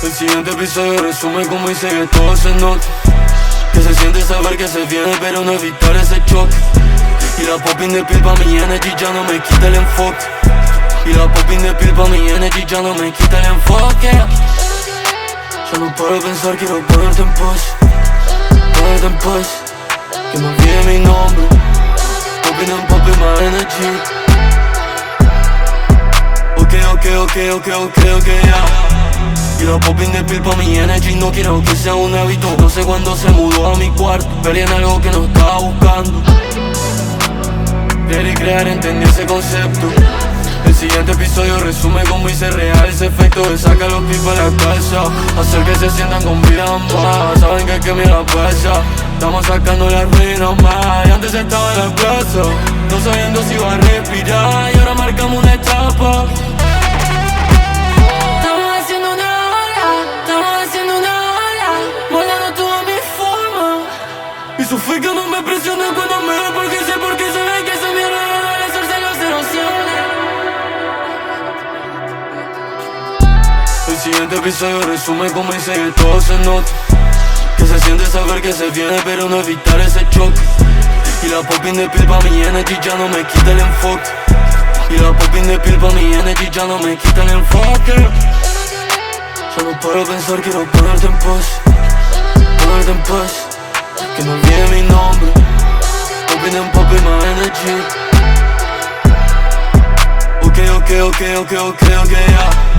El siguiente episodio resume cómo hice que todo se note. Que se siente saber que se viene pero no evitar ese choque. Y la popping de pill pa' mi energy ya no me quita el enfoque. Y la popping de pill pa' mi energy ya no me quita el enfoque. Ya no paro de pensar, quiero ponerte en pose. Ponerte en pose. Que me olvide mi nombre. Popping my energy. Ok, yeah. Y la popping de pill pa' mi energy no quiero que sea un hábito. No sé cuándo se mudó a mi cuarto, peleé en algo que no estaba buscando. Creer y crear, entendí ese concepto. El siguiente episodio resume cómo hice real ese efecto de sacar los pies a la casa. Hacer que se sientan con vida más. Saben que me la pasa. Estamos sacando las ruinas más. Y antes estaba en la plaza, no sabiendo si iba a respirar. Y ahora marcamos una etapa. Y sufrí que no me presione cuando me ve porque se ve que esa mierda no debe hacerse los emociones. El siguiente episodio resume cómo hice que todo se note. Que se siente saber que se viene pero no evitar ese choque. Y la popping de pill pa' mi energy ya no me quita el enfoque. Y la popping de pill pa' mi energy ya no me quita el enfoque. Ya no paro de pensar, quiero ponerte en pose. Ponerte en pose. Que no olvide mi nombre. Popping my energy. Ok, yeah.